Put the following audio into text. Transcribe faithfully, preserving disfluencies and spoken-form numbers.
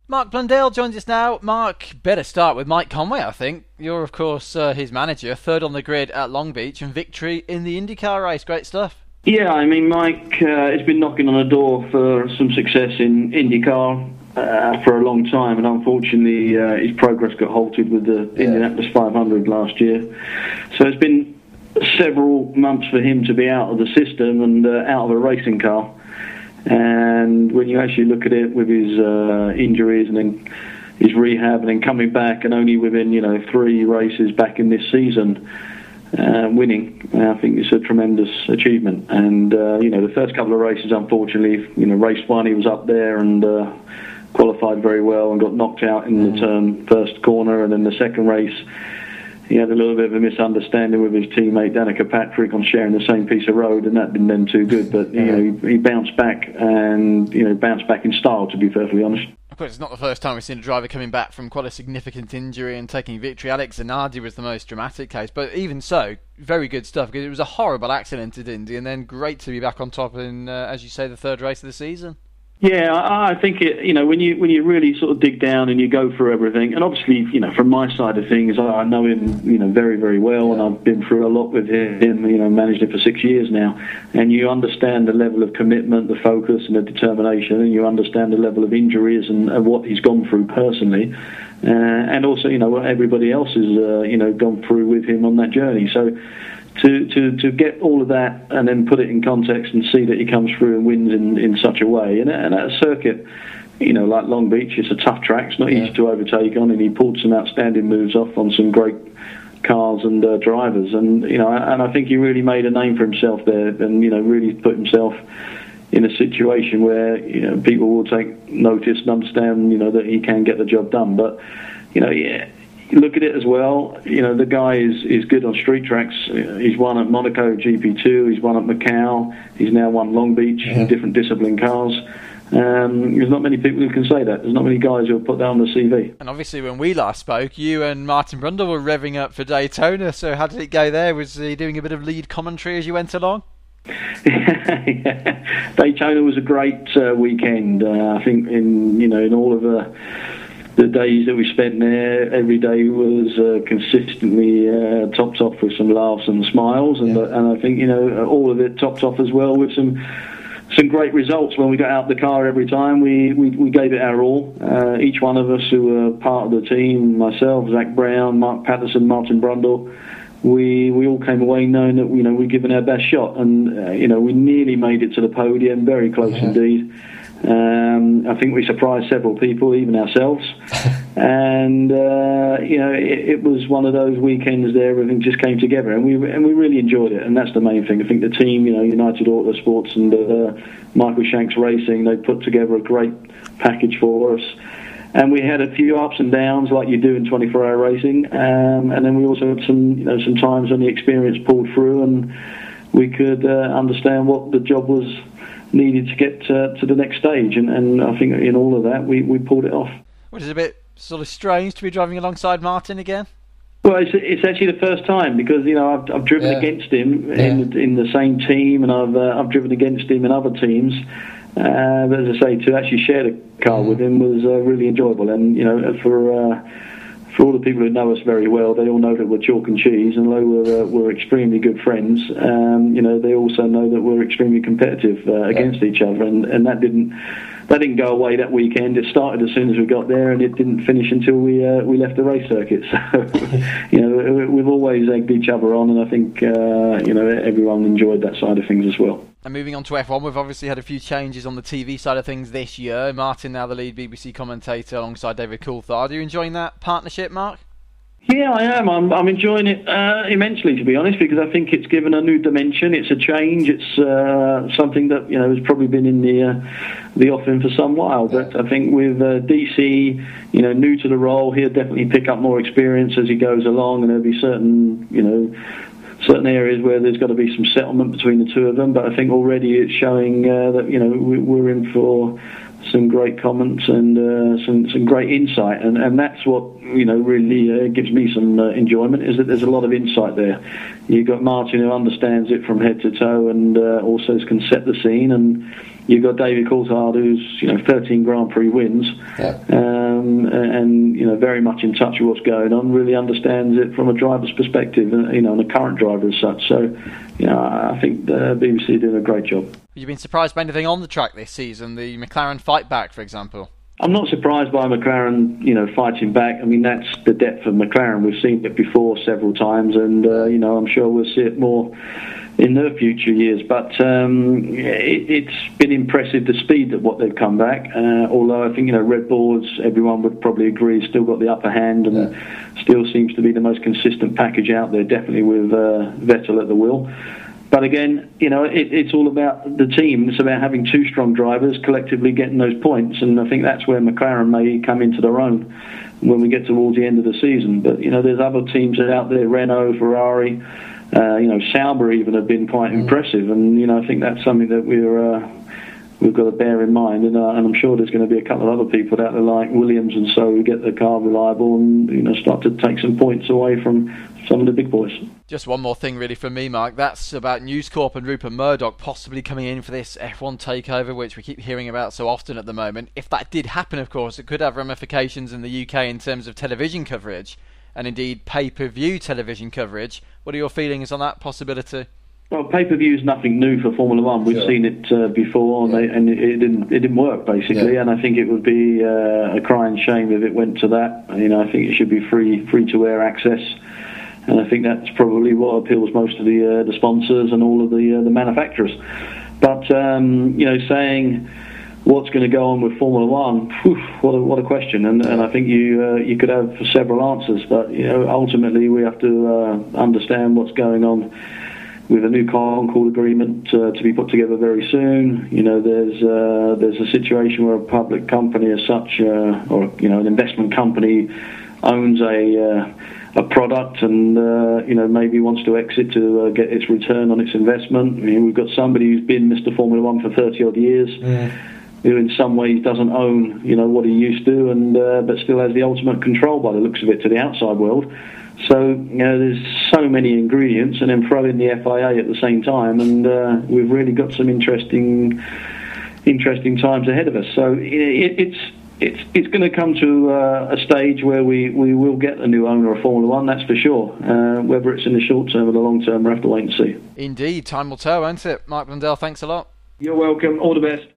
Mark Blundell joins us now. Mark, better start with Mike Conway, I think. You're, of course, uh, his manager, third on the grid at Long Beach, and victory in the IndyCar race. Great stuff. Yeah, I mean, Mike uh, has been knocking on the door for some success in IndyCar uh, for a long time, and unfortunately uh, his progress got halted with the yeah. Indianapolis five hundred last year. So it's been several months for him to be out of the system and uh, out of a racing car. And when you actually look at it with his uh, injuries and then his rehab and then coming back and only within, you know, three races back in this season uh, winning, I think it's a tremendous achievement. And, uh, you know, the first couple of races, unfortunately, you know, race one, he was up there and uh, qualified very well and got knocked out in mm. the turn first corner. And then the second race, he had a little bit of a misunderstanding with his teammate Danica Patrick on sharing the same piece of road, and that didn't end too good. But you know, he, he bounced back, and you know, bounced back in style, to be perfectly honest. Of course, it's not the first time we've seen a driver coming back from quite a significant injury and taking victory. Alex Zanardi was the most dramatic case, but even so, very good stuff, because it was a horrible accident at Indy, and then great to be back on top in, uh, as you say, the third race of the season. Yeah, I, I think it, you know, when you when you really sort of dig down and you go through everything, and obviously, you know, from my side of things, I, I know him, you know, very very well, and I've been through a lot with him. You know, managed him for six years now, and you understand the level of commitment, the focus, and the determination, and you understand the level of injuries and, and what he's gone through personally, uh, and also, you know, what everybody else has, uh, you know, gone through with him on that journey. So. To, to to get all of that and then put it in context and see that he comes through and wins in, in such a way. And, and at a circuit, you know, like Long Beach, it's a tough track. It's not yeah. easy to overtake on, and he pulled some outstanding moves off on some great cars and uh, drivers. And, you know, and I think he really made a name for himself there and, you know, really put himself in a situation where, you know, people will take notice and understand, you know, that he can get the job done. But, you know, yeah. You look at it as well, you know, the guy is, is good on street tracks. He's won at Monaco G P two, he's won at Macau, he's now won Long Beach yeah. in different discipline cars. Um, there's not many people who can say that. There's not many guys who will put that on the C V. And obviously when we last spoke, you and Martin Brundle were revving up for Daytona, so how did it go there? Was he doing a bit of lead commentary as you went along? yeah. Daytona was a great uh, weekend. Uh, I think in, you know, in all of the... The days that we spent there, every day was uh, consistently uh, topped off with some laughs and smiles, and, yeah. uh, and I think, you know, all of it topped off as well with some some great results. When we got out the car every time, we, we, we gave it our all. Uh, each one of us who were part of the team, myself, Zach Brown, Mark Patterson, Martin Brundle, we we all came away knowing that, you know, we'd given our best shot, and uh, you know, we nearly made it to the podium, very close yeah. indeed. Um, I think we surprised several people, even ourselves. and uh, you know, it, it was one of those weekends there. Everything just came together, and we and we really enjoyed it. And that's the main thing. I think the team, you know, United Autosports and uh, Michael Shanks Racing, they put together a great package for us. And we had a few ups and downs, like you do in twenty-four hour racing. Um, and then we also had some, you know, some times when the experience pulled through, and we could uh, understand what the job was needed to get uh, to the next stage, and, and I think in all of that we, we pulled it off. Which is a bit sort of strange to be driving alongside Martin again? Well, it's, it's actually the first time, because, you know, I've, I've driven yeah. against him yeah. in, in the same team, and I've uh, I've driven against him in other teams. Uh, but as I say, to actually share the car mm. with him was uh, really enjoyable, and, you know, for uh, for all the people who know us very well, they all know that we're chalk and cheese, and although we're, uh, we're extremely good friends, um, you know, they also know that we're extremely competitive uh, against yeah. each other, and, and that didn't that didn't go away that weekend. It started as soon as we got there, and it didn't finish until we uh, we left the race circuit. So, you know, we've always egged each other on, and I think uh, you know, everyone enjoyed that side of things as well. And moving on to F one, we've obviously had a few changes on the T V side of things this year. Martin now the lead B B C commentator alongside David Coulthard. Are you enjoying that partnership, Mark? Yeah, I am. I'm, I'm enjoying it uh, immensely, to be honest, because I think it's given a new dimension. It's a change. It's uh, something that, you know, has probably been in the uh, the offing for some while. But I think with uh, D C, you know, new to the role, he'll definitely pick up more experience as he goes along, and there'll be certain, you know, certain areas where there's got to be some settlement between the two of them. But I think already it's showing uh, that, you know, we're in for some great comments and uh, some some great insight, and, and that's what, you know, really uh, gives me some uh, enjoyment, is that there's a lot of insight there. You've got Martin, who understands it from head to toe, and uh, also can set the scene, and you've got David Coulthard, who's, you know, thirteen Grand Prix wins, yeah. you know, very much in touch with what's going on, really understands it from a driver's perspective, you know, and a current driver as such. So, you know, I think the B B C are doing a great job. Have you been surprised by anything on the track this season? The McLaren fight back, for example? I'm not surprised by McLaren, you know, fighting back. I mean, that's the depth of McLaren. We've seen it before several times, and, uh, you know, I'm sure we'll see it more in the future years. But um, it, it's been impressive, the speed at what they've come back. Uh, although I think, you know, Red Bull's, everyone would probably agree, still got the upper hand and yeah. still seems to be the most consistent package out there, definitely with uh, Vettel at the wheel. But again, you know, it, it's all about the team. It's about having two strong drivers collectively getting those points, and I think that's where McLaren may come into their own when we get towards the end of the season. But, you know, there's other teams out there, Renault, Ferrari, uh, you know, Sauber even have been quite mm. impressive, and, you know, I think that's something that we're uh, we've got to bear in mind, and, uh, and I'm sure there's going to be a couple of other people out there like Williams and so who get the car reliable and, you know, start to take some points away from some of the big boys. Just one more thing really from me, Mark. That's about News Corp and Rupert Murdoch possibly coming in for this F one takeover, which we keep hearing about so often at the moment. If that did happen, of course, it could have ramifications in the U K in terms of television coverage and indeed pay-per-view television coverage. What are your feelings on that possibility? Well, pay-per-view is nothing new for Formula One. We've sure. seen it uh, before, yeah. and, they, and it, it didn't it didn't work basically. Yeah. And I think it would be uh, a crying shame if it went to that. You know, I think it should be free free to air access. And I think that's probably what appeals most to the uh, the sponsors and all of the uh, the manufacturers. But um, you know, saying what's going to go on with Formula One, whew, what a what a question. And, and I think you uh, you could have several answers. But you know, ultimately we have to uh, understand what's going on with a new Concord agreement uh, to be put together very soon. You know, there's uh, there's a situation where a public company as such, uh, or you know, an investment company owns a uh, a product and, uh, you know, maybe wants to exit to uh, get its return on its investment. I mean, we've got somebody who's been Mister Formula One for thirty odd years, yeah. who in some ways doesn't own, you know, what he used to, and uh, but still has the ultimate control by the looks of it to the outside world. So, you know, there's so many ingredients, and then throw in the F I A at the same time, and uh, we've really got some interesting, interesting times ahead of us. So it, it's. It's it's going to come to uh, a stage where we, we will get a new owner of Formula One, that's for sure. Uh, whether it's in the short term or the long term, we'll have to wait and see. Indeed, time will tell, won't it? Mark Blundell, thanks a lot. You're welcome. All the best.